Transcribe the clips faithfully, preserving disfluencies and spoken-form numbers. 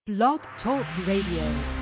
Blog Talk Radio.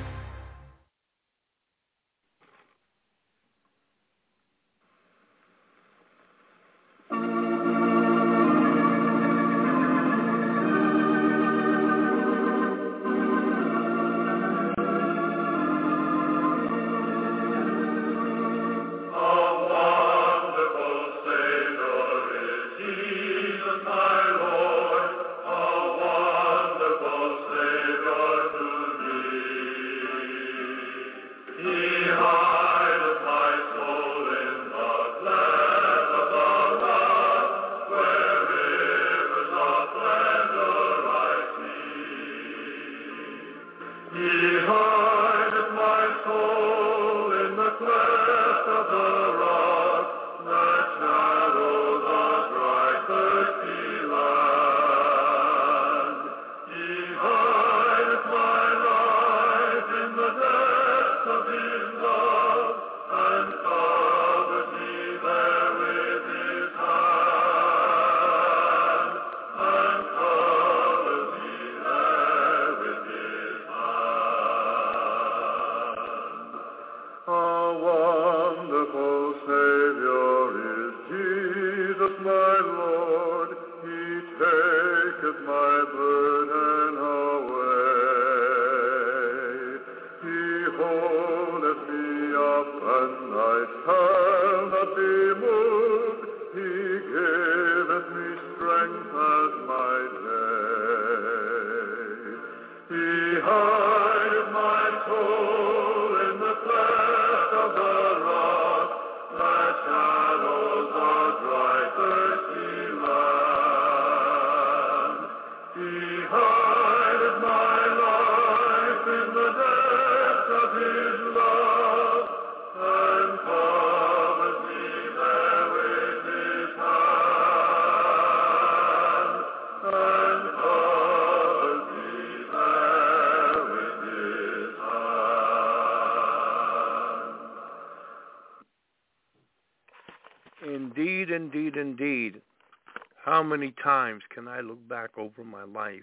Indeed, indeed, indeed. How many times can I look back over my life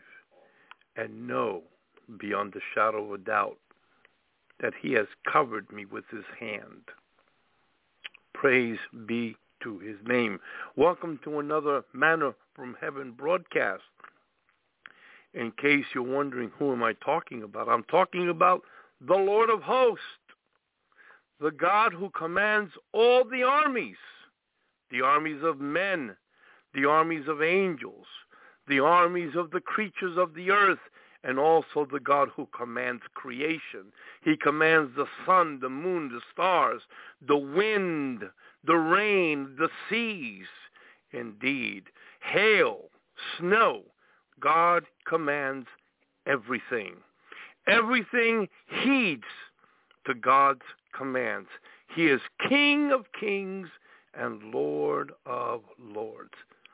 and know beyond the shadow of a doubt that he has covered me with his hand? Praise be to his name. Welcome to another Manna from Heaven broadcast. In case you're wondering who am I talking about, I'm talking about the Lord of hosts, the God who commands all the armies, the armies of men, the armies of angels, the armies of the creatures of the earth, and also the God who commands creation. He commands the sun, the moon, the stars, the wind, the rain, the seas. Indeed, hail, snow. God commands everything. Everything heeds to God's commands. He is King of kings and Lord of lords.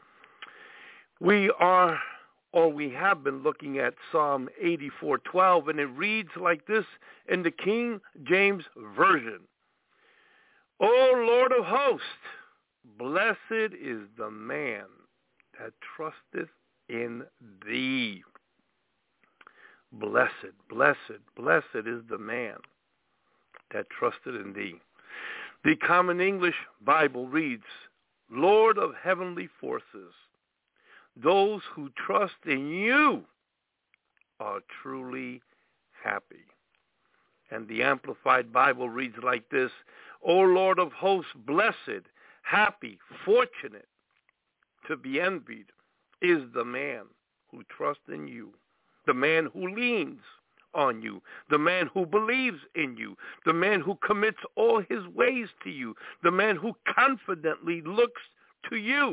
We are, or we have been looking at Psalm eighty-four twelve, and it reads like this in the King James Version. O Lord of hosts, blessed is the man that trusteth in thee. Blessed, blessed, blessed is the man that trusted in thee. The Common English Bible reads, Lord of heavenly forces, those who trust in you are truly happy. And the Amplified Bible reads like this, O Lord of hosts, blessed, happy, fortunate, to be envied is the man who trusts in you, the man who leans on you, the man who believes in you, the man who commits all his ways to you, the man who confidently looks to you,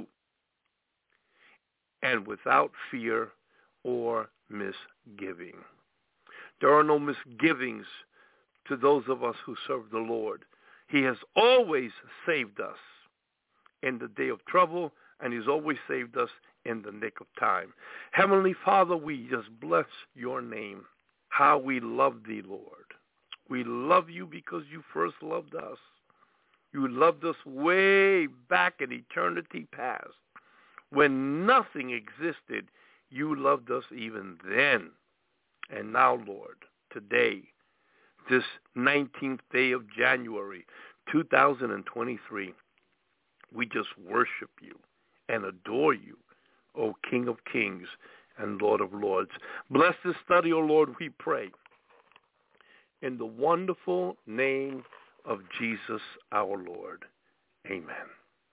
and without fear or misgiving. There are no misgivings to those of us who serve the Lord. He has always saved us in the day of trouble, and he's always saved us in the nick of time. Heavenly Father, we just bless your name. How we love thee, Lord. We love you because you first loved us. You loved us way back in eternity past. When nothing existed, you loved us even then. And now, Lord, today, this nineteenth day of January, two thousand twenty-three, we just worship you and adore you, O King of Kings and Lord of Lords. Bless this study, O Lord, we pray. In the wonderful name of Jesus our Lord. Amen.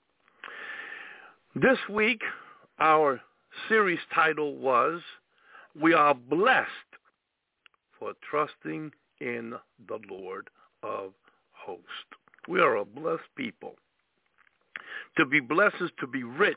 This week, our series title was, We Are Blessed for Trusting in the Lord of Hosts. We are a blessed people. To be blessed is to be rich.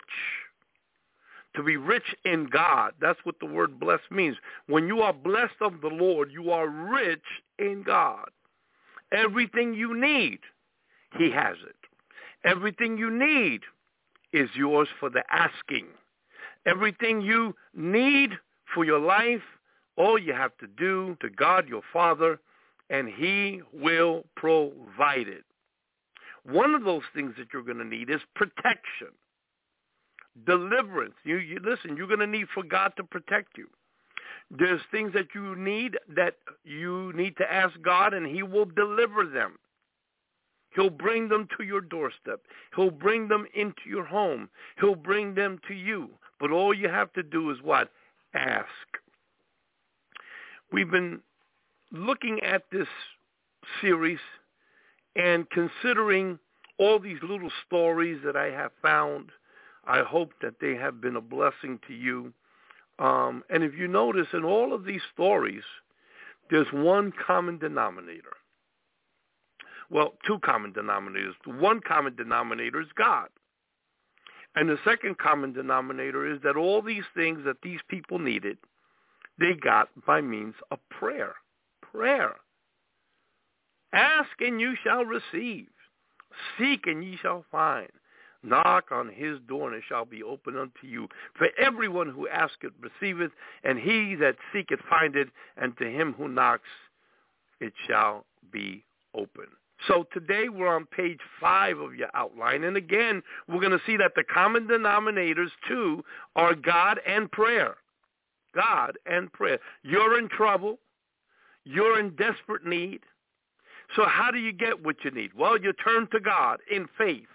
To be rich in God. That's what the word blessed means. When you are blessed of the Lord, you are rich in God. Everything you need, he has it. Everything you need is yours for the asking. Everything you need for your life, all you have to do to God your Father, and he will provide it. One of those things that you're going to need is protection, deliverance. You, you listen, you're going to need for God to protect you. There's things that you need that you need to ask God, and he will deliver them. He'll bring them to your doorstep. He'll bring them into your home. He'll bring them to you. But all you have to do is what? Ask. We've been looking at this series and considering all these little stories that I have found. I hope that they have been a blessing to you. Um, and if you notice, in all of these stories, there's one common denominator. Well, two common denominators. One common denominator is God. And the second common denominator is that all these things that these people needed, they got by means of prayer. Prayer. Ask and you shall receive. Seek and ye shall find. Knock on his door and it shall be opened unto you. For everyone who asketh receiveth, and he that seeketh findeth, and to him who knocks it shall be open. So today we're on page five of your outline. And again, we're going to see that the common denominators too are God and prayer. God and prayer. You're in trouble. You're in desperate need. So how do you get what you need? Well, you turn to God in faith.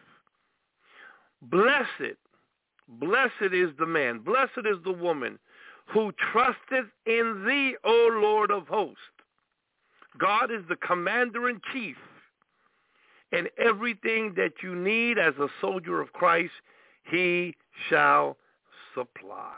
Blessed, blessed is the man, blessed is the woman who trusteth in thee, O Lord of hosts. God is the commander-in-chief, and everything that you need as a soldier of Christ, he shall supply.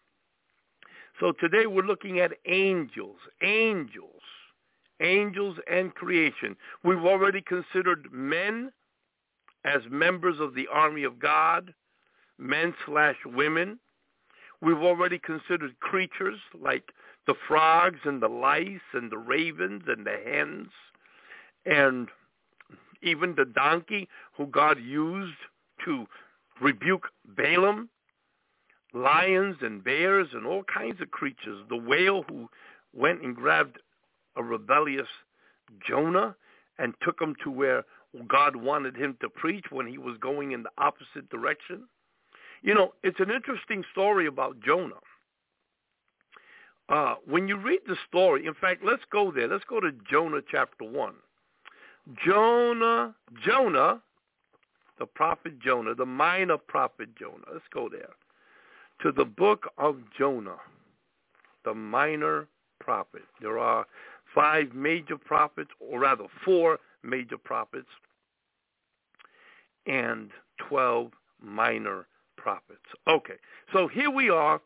So today we're looking at angels, angels, angels and creation. We've already considered men as members of the army of God, men slash women. We've already considered creatures like the frogs and the lice and the ravens and the hens, and even the donkey who God used to rebuke Balaam, lions and bears and all kinds of creatures, the whale who went and grabbed a rebellious Jonah and took him to where God wanted him to preach when he was going in the opposite direction. You know, it's an interesting story about Jonah. Uh, when you read the story, in fact, let's go there. Let's go to Jonah chapter one. Jonah, Jonah, the prophet Jonah, the minor prophet Jonah. Let's go there. To the book of Jonah, the minor prophet. There are five major prophets, or rather four major prophets, and twelve minor prophets. Okay, so here we are,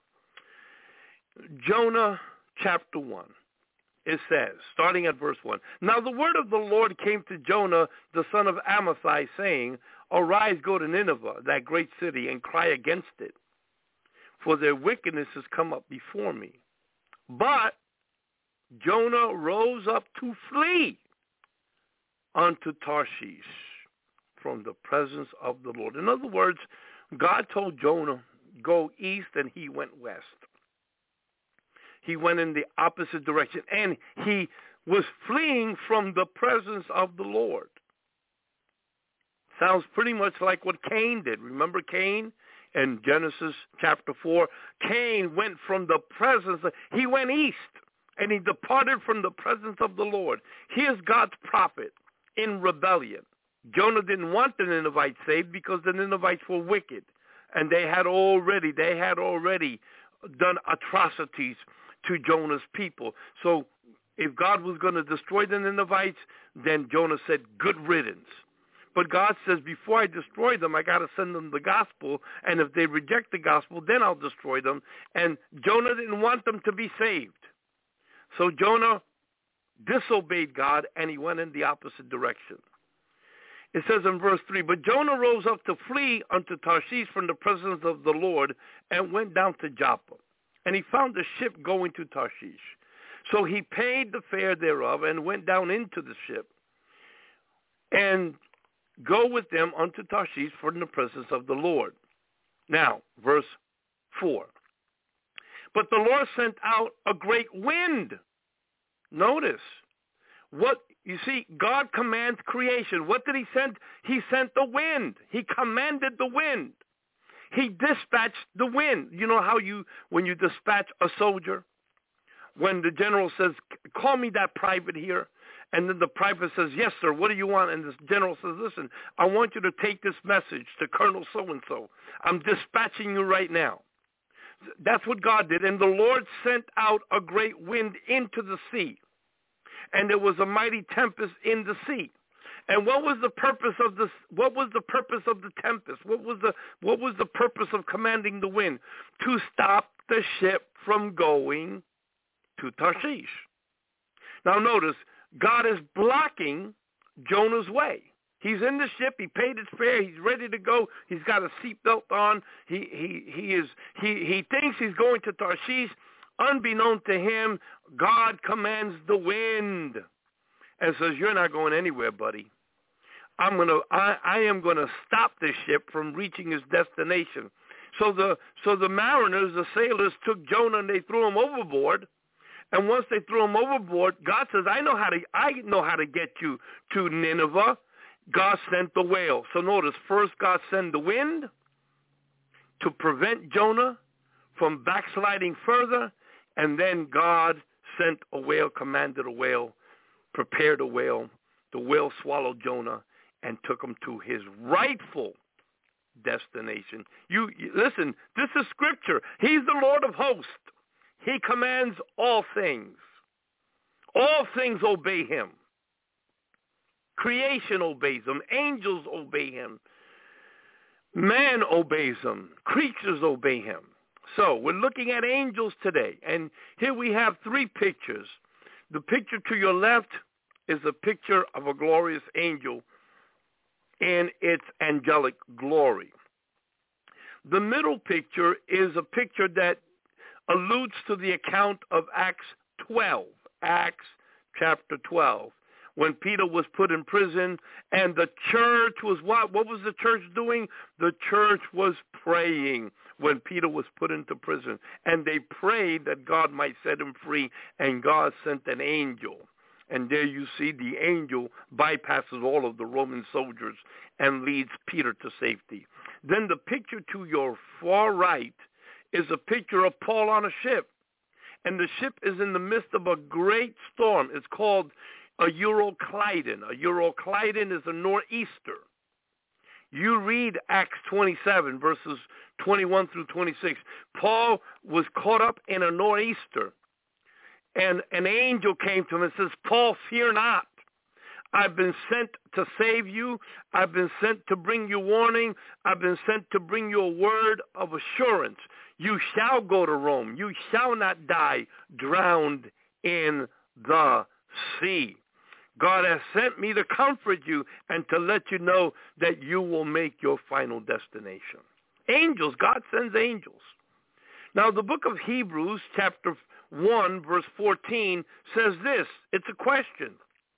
Jonah chapter one. It says, starting at verse one, Now the word of the Lord came to Jonah, the son of Amittai, saying, Arise, go to Nineveh, that great city, and cry against it, for their wickedness has come up before me. But Jonah rose up to flee unto Tarshish from the presence of the Lord. In other words, God told Jonah, go east, and he went west. He went in the opposite direction, and he was fleeing from the presence of the Lord. Sounds pretty much like what Cain did. Remember Cain in Genesis chapter four? Cain went from the presence, of, he went east, and he departed from the presence of the Lord. Here's God's prophet in rebellion. Jonah didn't want the Ninevites saved because the Ninevites were wicked, and they had already they had already done atrocities to Jonah's people. So if God was going to destroy the Ninevites, then Jonah said, good riddance. But God says, before I destroy them, I got to send them the gospel, and if they reject the gospel, then I'll destroy them. And Jonah didn't want them to be saved. So Jonah disobeyed God, and he went in the opposite direction. It says in verse three, but Jonah rose up to flee unto Tarshish from the presence of the Lord and went down to Joppa. And he found a ship going to Tarshish. So he paid the fare thereof and went down into the ship and go with them unto Tarshish from the presence of the Lord. Now, verse four. But the Lord sent out a great wind. Notice what you see, God commands creation. What did he send? He sent the wind. He commanded the wind. He dispatched the wind. You know how you, when you dispatch a soldier, when the general says, call me that private here, and then the private says, yes, sir, what do you want? And the general says, listen, I want you to take this message to Colonel so-and-so. I'm dispatching you right now. That's what God did. And the Lord sent out a great wind into the sea, and there was a mighty tempest in the sea. And what was the purpose of this? What was the purpose of the tempest? What was the what was the purpose of commanding the wind? To stop the ship from going to Tarshish. Now notice, God is blocking Jonah's way. He's in the ship. He paid his fare. He's ready to go. He's got a seatbelt on. He he he is he he thinks he's going to Tarshish. Unbeknown to him, God commands the wind and says, "You're not going anywhere, buddy. I'm gonna I, I am gonna stop this ship from reaching its destination." So the so the mariners, the sailors, took Jonah and they threw him overboard. And once they threw him overboard, God says, "I know how to I know how to get you to Nineveh." God sent the whale. So notice, first God sent the wind to prevent Jonah from backsliding further, and then God sent a whale, commanded a whale, prepared a whale. The whale swallowed Jonah and took him to his rightful destination. You, you listen, this is scripture. He's the Lord of hosts. He commands all things. All things obey him. Creation obeys him. Angels obey him. Man obeys him. Creatures obey him. So we're looking at angels today. And here we have three pictures. The picture to your left is a picture of a glorious angel in its angelic glory. The middle picture is a picture that alludes to the account of Acts twelve. Acts chapter twelve. When Peter was put in prison, and the church was what? What was the church doing? The church was praying when Peter was put into prison. And they prayed that God might set him free, and God sent an angel. And there you see the angel bypasses all of the Roman soldiers and leads Peter to safety. Then the picture to your far right is a picture of Paul on a ship. And the ship is in the midst of a great storm. It's called a Euroclydon. A Euroclydon is a nor'easter. You read Acts twenty-seven, verses twenty-one through twenty-six. Paul was caught up in a nor'easter, and an angel came to him and says, "Paul, fear not. I've been sent to save you. I've been sent to bring you warning. I've been sent to bring you a word of assurance. You shall go to Rome. You shall not die drowned in the sea. God has sent me to comfort you and to let you know that you will make your final destination." Angels, God sends angels. Now, the book of Hebrews, chapter one, verse fourteen, says this. It's a question.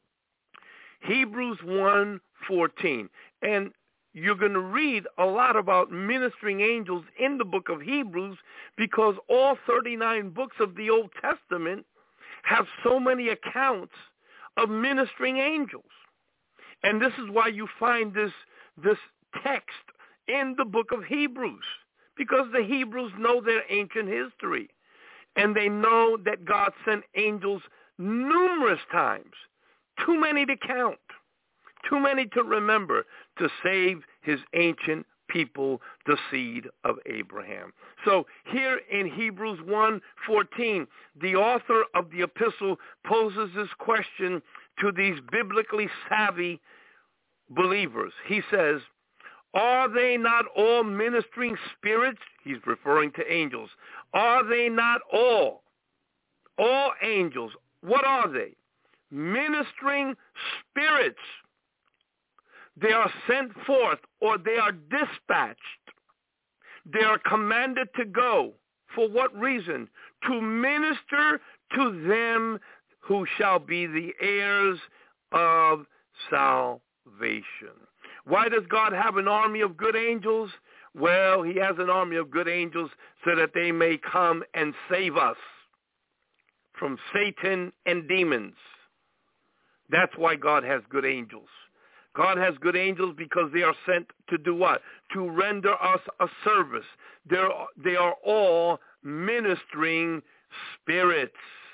Hebrews one fourteen. And you're going to read a lot about ministering angels in the book of Hebrews because all thirty-nine books of the Old Testament have so many accounts of ministering angels. And this is why you find this, this text in the book of Hebrews, because the Hebrews know their ancient history. And they know that God sent angels numerous times, too many to count, too many to remember, to save his ancient people, the seed of Abraham. So here in Hebrews one fourteen, the author of the epistle poses this question to these biblically savvy believers. He says, are they not all ministering spirits? He's referring to angels. Are they not all, all angels? What are they? Ministering spirits. They are sent forth, or they are dispatched. They are commanded to go. For what reason? To minister to them who shall be the heirs of salvation. Why does God have an army of good angels? Well, he has an army of good angels so that they may come and save us from Satan and demons. That's why God has good angels. God has good angels because they are sent to do what? To render us a service. They're, they are all ministering spirits.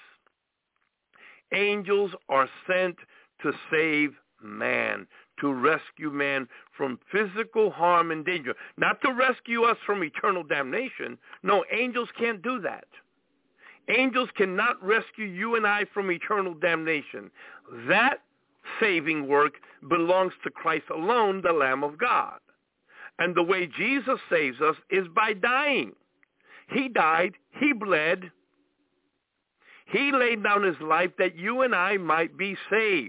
Angels are sent to save man, to rescue man from physical harm and danger. Not to rescue us from eternal damnation. No, angels can't do that. Angels cannot rescue you and I from eternal damnation. That saving work belongs to Christ alone, the Lamb of God. And the way Jesus saves us is by dying. He died, he bled, he laid down his life that you and I might be saved.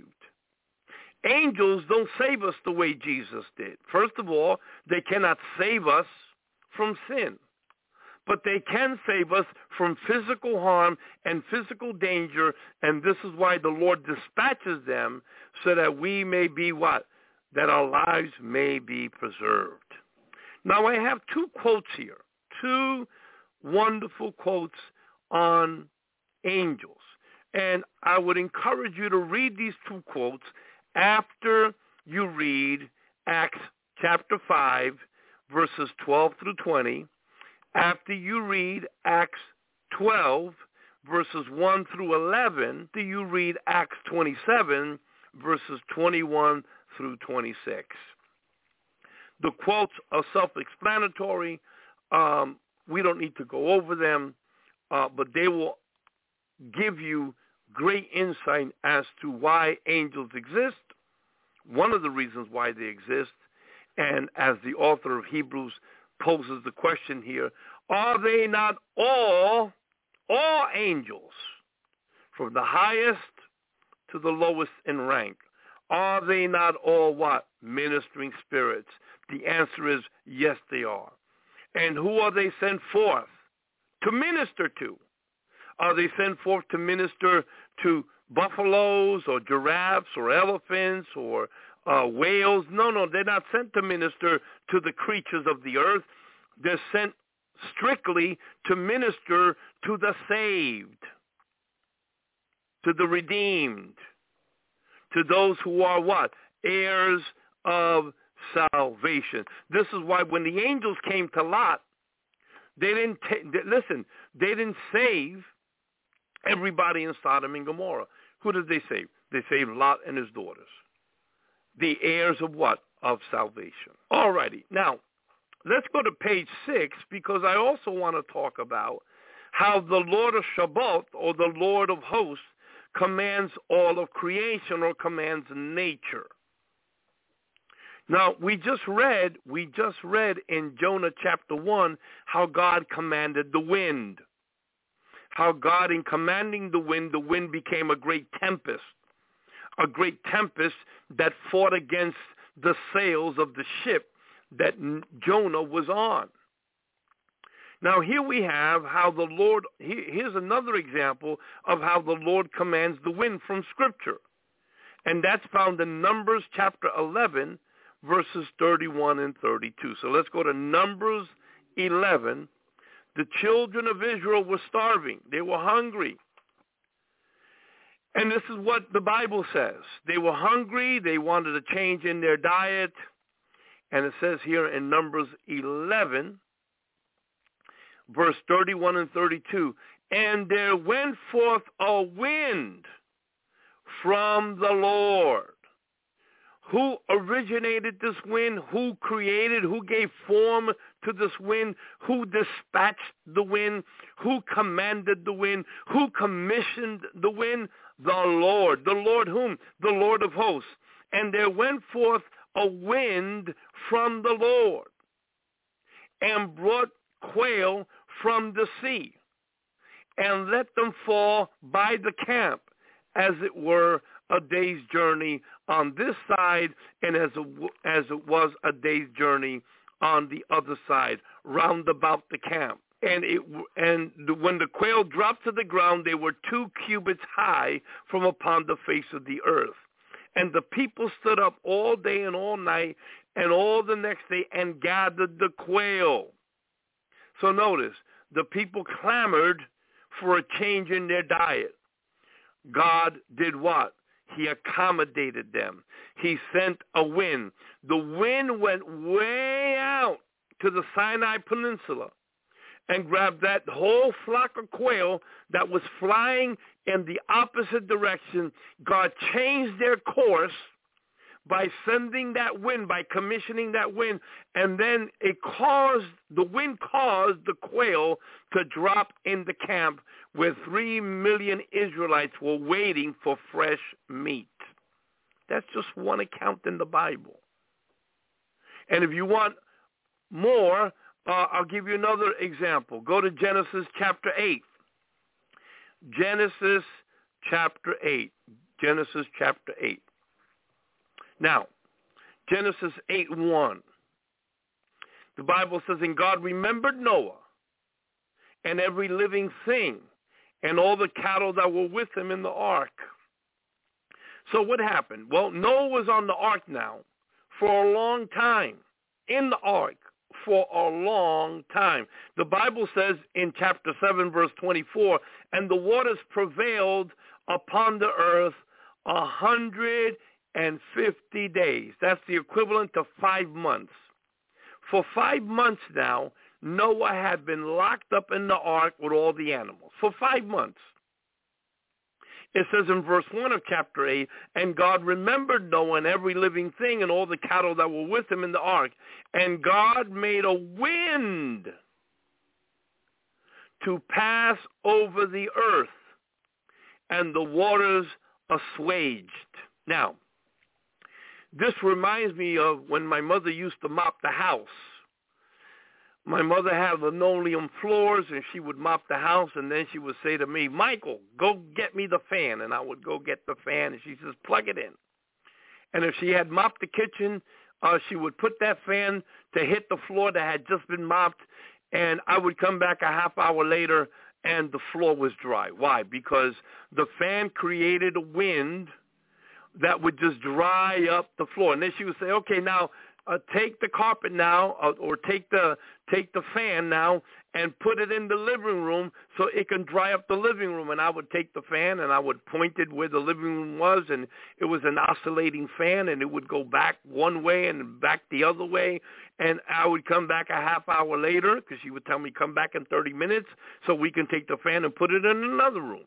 Angels don't save us the way Jesus did. First of all, they cannot save us from sin. But they can save us from physical harm and physical danger, and this is why the Lord dispatches them so that we may be what? That our lives may be preserved. Now, I have two quotes here, two wonderful quotes on angels, and I would encourage you to read these two quotes after you read Acts chapter five, verses twelve through twenty, after you read Acts twelve, verses one through eleven, do you read Acts twenty-seven, verses twenty-one through twenty-six. The quotes are self-explanatory. Um, we don't need to go over them, uh, but they will give you great insight as to why angels exist, one of the reasons why they exist, and as the author of Hebrews poses the question here, are they not all, all angels, from the highest to the lowest in rank? Are they not all what? Ministering spirits. The answer is yes, they are. And who are they sent forth to minister to? Are they sent forth to minister to buffaloes or giraffes or elephants or uh, whales? No, no, they're not sent to minister to the creatures of the earth. They're sent strictly to minister to the saved, to the redeemed, to those who are what? Heirs of salvation. This is why when the angels came to Lot, they didn't, ta- they, listen, they didn't save everybody in Sodom and Gomorrah. Who did they save? They saved Lot and his daughters. The heirs of what? Of salvation. All righty. Now, let's go to page six, because I also want to talk about how the Lord of Shabbat, or the Lord of hosts, commands all of creation, or commands nature. Now, we just read, we just read in Jonah chapter one how God commanded the wind. How God, in commanding the wind, the wind became a great tempest. A great tempest that fought against the sails of the ship that Jonah was on. Now, here we have how the Lord, here's another example of how the Lord commands the wind from Scripture. And that's found in Numbers chapter eleven, verses thirty-one and thirty-two. So let's go to Numbers eleven. The children of Israel were starving. They were hungry. And this is what the Bible says. They were hungry. They wanted a change in their diet. And it says here in Numbers eleven, verse thirty-one and thirty-two, And there went forth a wind from the Lord. Who originated this wind? Who created? Who gave form to this wind? Who dispatched the wind? Who commanded the wind? Who commissioned the wind? The Lord. The Lord whom? The Lord of hosts. And there went forth a wind from the Lord, and brought quail from the sea, and let them fall by the camp, as it were a day's journey on this side, and as it, as it was a day's journey on the other side, round about the camp. And it and the, when the quail dropped to the ground, they were two cubits high from upon the face of the earth. And the people stood up all day and all night and all the next day and gathered the quail. So notice, the people clamored for a change in their diet. God did what? He accommodated them. He sent a wind. The wind went way out to the Sinai Peninsula and grabbed that whole flock of quail that was flying in the opposite direction. God changed their course by sending that wind, by commissioning that wind, and then it caused, the wind caused the quail to drop in the camp where three million Israelites were waiting for fresh meat. That's just one account in the Bible. And if you want more, uh, I'll give you another example. Go to Genesis chapter eight. Genesis chapter eight. Genesis chapter eight. Now, Genesis eight one. The Bible says, and God remembered Noah and every living thing and all the cattle that were with him in the ark. So what happened? Well, Noah was on the ark now for a long time, in the ark for a long time. The Bible says in chapter seven, verse twenty-four, and the waters prevailed upon the earth a hundred and fifty days. That's the equivalent of five months. For five months now, Noah had been locked up in the ark with all the animals. For five months. It says in verse one of chapter eight, and God remembered Noah and every living thing and all the cattle that were with him in the ark. And God made a wind to pass over the earth, and the waters assuaged. Now, this reminds me of when my mother used to mop the house. My mother had linoleum floors, and she would mop the house, and then she would say to me, Michael, go get me the fan. And I would go get the fan, and she says, plug it in. And if she had mopped the kitchen, uh, she would put that fan to hit the floor that had just been mopped, and I would come back a half hour later, and the floor was dry. Why? Because the fan created a wind that would just dry up the floor. And then she would say, okay, now uh, take the carpet now, uh, or take the take the fan now and put it in the living room so it can dry up the living room. And I would take the fan and I would point it where the living room was, and it was an oscillating fan, and it would go back one way and back the other way. And I would come back a half hour later because she would tell me come back in thirty minutes so we can take the fan and put it in another room.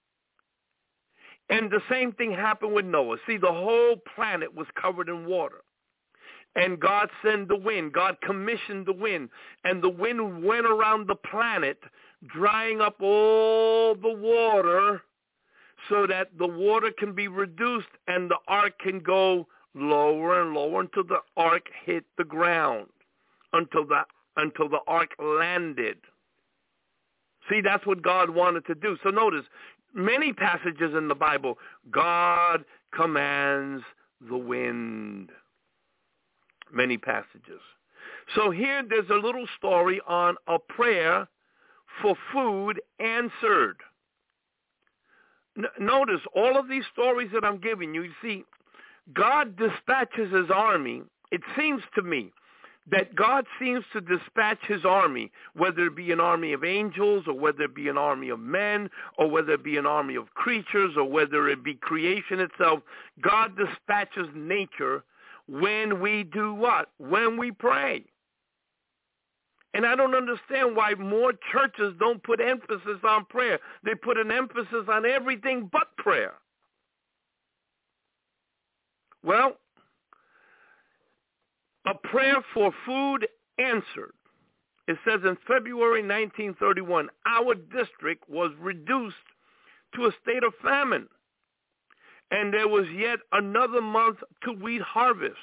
And the same thing happened with Noah. See, the whole planet was covered in water. And God sent the wind. God commissioned the wind. And the wind went around the planet, drying up all the water so that the water can be reduced and the ark can go lower and lower until the ark hit the ground, until the, until the ark landed. See, that's what God wanted to do. So notice, many passages in the Bible, God commands the wind. Many passages. So here there's a little story on a prayer for food answered. N- notice all of these stories that I'm giving you, you see, God dispatches his army. It seems to me that God seems to dispatch his army, whether it be an army of angels or whether it be an army of men or whether it be an army of creatures or whether it be creation itself. God dispatches nature when we do what? When we pray. And I don't understand why more churches don't put emphasis on prayer. They put an emphasis on everything but prayer. Well, a prayer for food answered. It says in February nineteen thirty-one, our district was reduced to a state of famine, and there was yet another month to wheat harvest.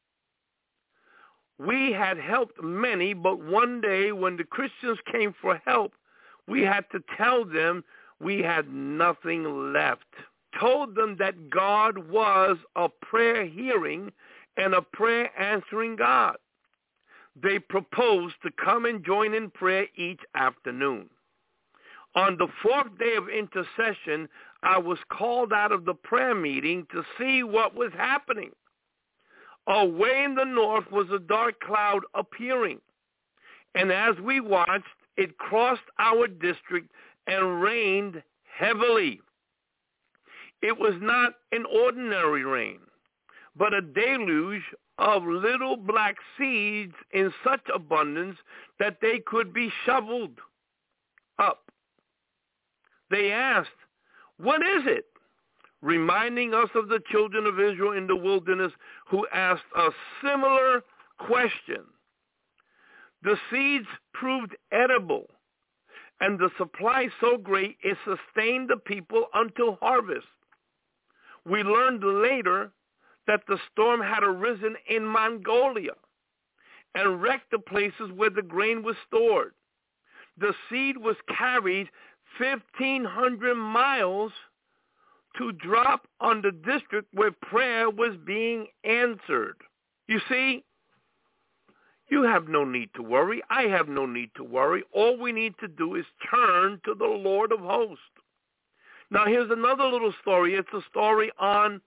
We had helped many, but one day when the Christians came for help, we had to tell them we had nothing left. Told them that God was a prayer-hearing and a prayer-answering God. They proposed to come and join in prayer each afternoon. On the fourth day of intercession, I was called out of the prayer meeting to see what was happening. Away in the north was a dark cloud appearing, and as we watched, it crossed our district and rained heavily. It was not an ordinary rain, but a deluge of little black seeds in such abundance that they could be shoveled up. They asked, "What is it?" reminding us of the children of Israel in the wilderness who asked a similar question. The seeds proved edible, and the supply so great it sustained the people until harvest. We learned later that the storm had arisen in Mongolia and wrecked the places where the grain was stored. The seed was carried fifteen hundred miles to drop on the district where prayer was being answered. You see, you have no need to worry. I have no need to worry. All we need to do is turn to the Lord of hosts. Now, here's another little story. It's a story on,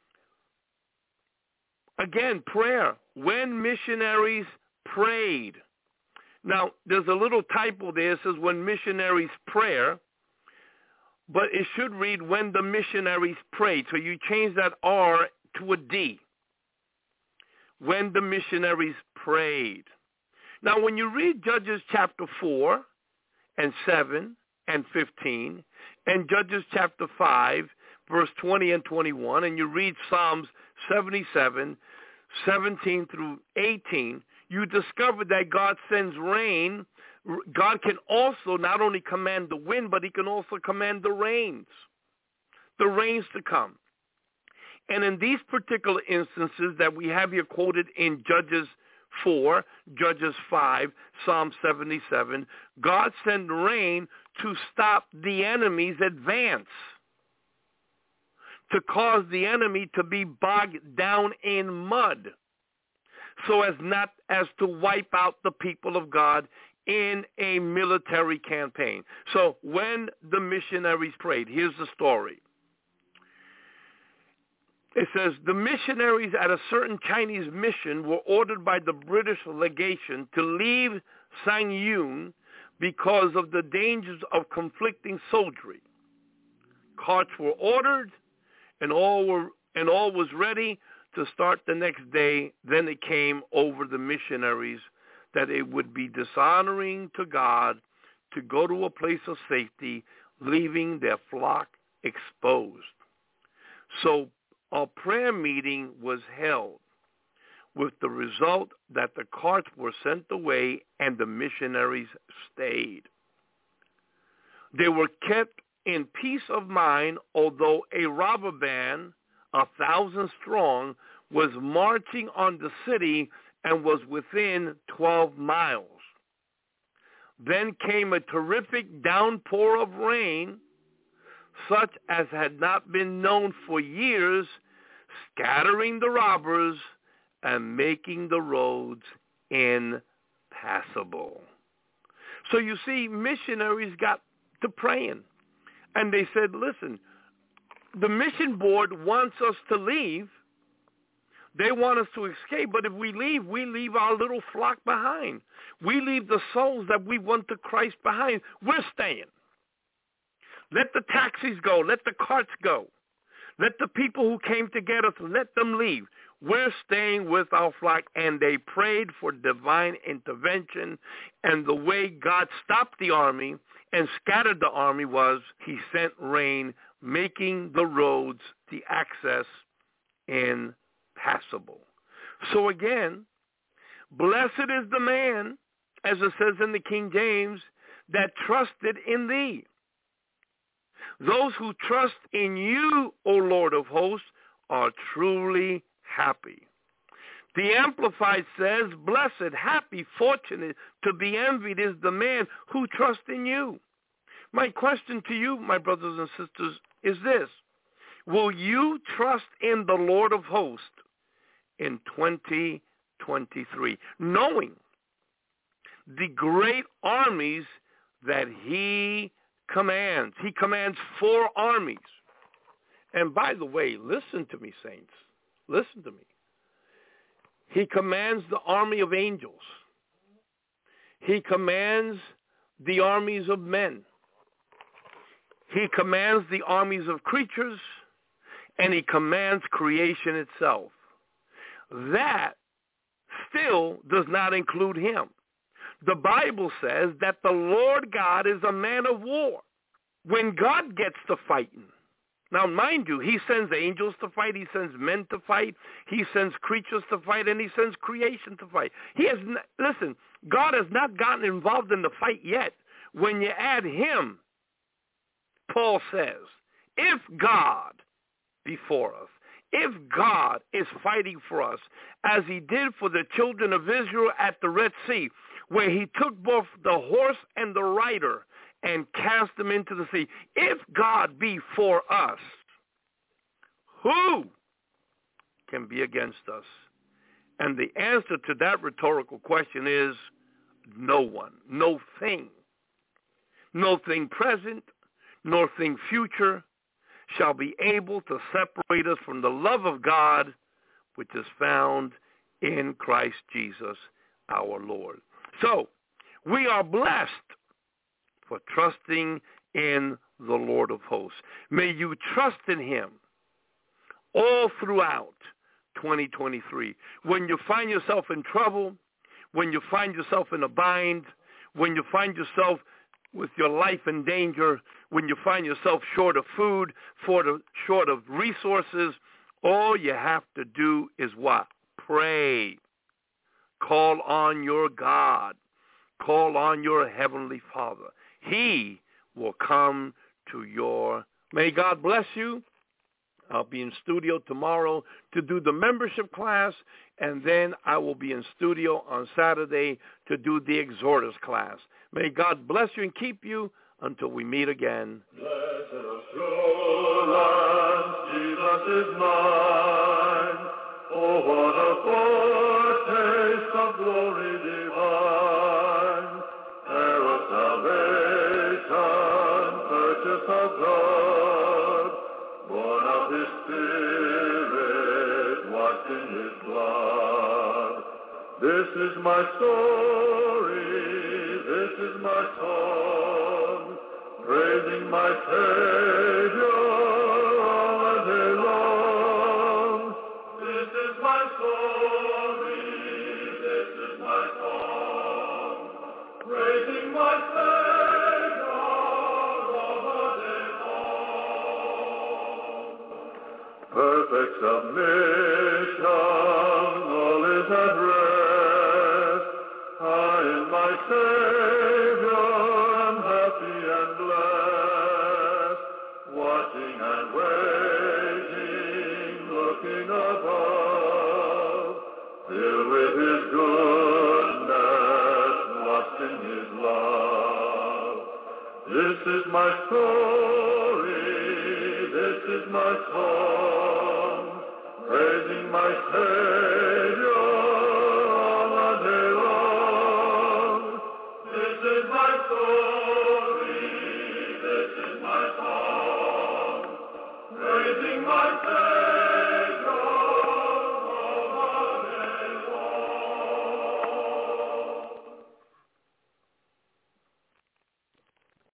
again, prayer. When missionaries prayed. Now, there's a little typo there. It says when missionaries prayer, but it should read when the missionaries prayed. So you change that R to a D. When the missionaries prayed. Now, when you read Judges chapter four and seven and fifteen, and Judges chapter five, verse twenty and twenty-one, and you read Psalms seventy-seven, seventeen through eighteen, you discover that God sends rain. God can also not only command the wind, but he can also command the rains, the rains to come. And in these particular instances that we have here quoted in Judges four, Judges five, Psalm seventy-seven, God sent rain to stop the enemy's advance, to cause the enemy to be bogged down in mud, so as not as to wipe out the people of God in a military campaign. So when the missionaries prayed, here's the story. It says, the missionaries at a certain Chinese mission were ordered by the British legation to leave Sang Yun because of the dangers of conflicting soldiery. Carts were ordered, and all were and all was ready to start the next day. Then it came over the missionaries that it would be dishonoring to God to go to a place of safety, leaving their flock exposed. So a prayer meeting was held, with the result that the carts were sent away and the missionaries stayed. They were kept in peace of mind, although a robber band, a thousand strong, was marching on the city and was within twelve miles. Then came a terrific downpour of rain, such as had not been known for years, scattering the robbers and making the roads impassable. So you see, missionaries got to praying, and they said, listen, the mission board wants us to leave. They want us to escape, but if we leave, we leave our little flock behind. We leave the souls that we want to Christ behind. We're staying. Let the taxis go. Let the carts go. Let the people who came to get us, let them leave. we're staying with our flock. And they prayed for divine intervention. And the way God stopped the army and scattered the army was he sent rain, making the roads, the access, impassable. So again, blessed is the man, as it says in the King James, that trusted in thee. Those who trust in you, O Lord of hosts, are truly happy. The Amplified says, blessed, happy, fortunate, to be envied is the man who trusts in you. My question to you, my brothers and sisters, is this. Will you trust in the Lord of hosts in twenty twenty-three, knowing the great armies that he commands? He commands four armies. And by the way, listen to me, saints. Listen to me. He commands the army of angels. He commands the armies of men. He commands the armies of creatures, and he commands creation itself. That still does not include him. The Bible says that the Lord God is a man of war. When God gets to fighting, now mind you, he sends angels to fight, he sends men to fight, he sends creatures to fight, and he sends creation to fight. He has not, listen, God has not gotten involved in the fight yet. When you add him, Paul says, if God be for us, if God is fighting for us, as he did for the children of Israel at the Red Sea, where he took both the horse and the rider and cast them into the sea. If God be for us, who can be against us? And the answer to that rhetorical question is no one, no thing. No thing present, nor thing future shall be able to separate us from the love of God, which is found in Christ Jesus our Lord. So, we are blessed for trusting in the Lord of hosts. May you trust in him all throughout twenty twenty-three. When you find yourself in trouble, when you find yourself in a bind, when you find yourself with your life in danger, when you find yourself short of food, short of resources, all you have to do is what? Pray. Call on your God. Call on your Heavenly Father. He will come to your... May God bless you. I'll be in studio tomorrow to do the membership class, and then I will be in studio on Saturday to do the exhorters class. May God bless you and keep you until we meet again. Blessed assurance, Jesus is mine. Oh, what a foretaste of glory divine. Heir of salvation, purchase of God, born of his Spirit, washed in his blood. This is my story, this is my song, praising my Savior all the day long. This is my story, this is my song, praising my Savior all the day long. Perfect submission, all is at rest. I in my Savior am happy and blessed, watching and waiting, looking above, filled with his goodness, lost in his love. This is my story, this is my song, praising my Savior all the day long. This is my story, this is my song, praising my Savior.